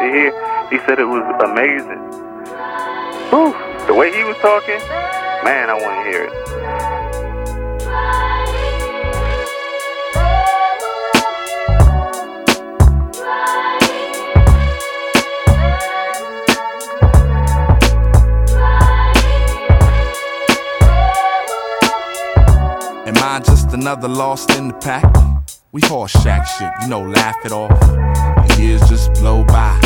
to hear. He said it was amazing. Whew, the way he was talking, man, I want to hear it. Am I just another lost in the pack? We horse shack shit, laugh it off. And years just blow by.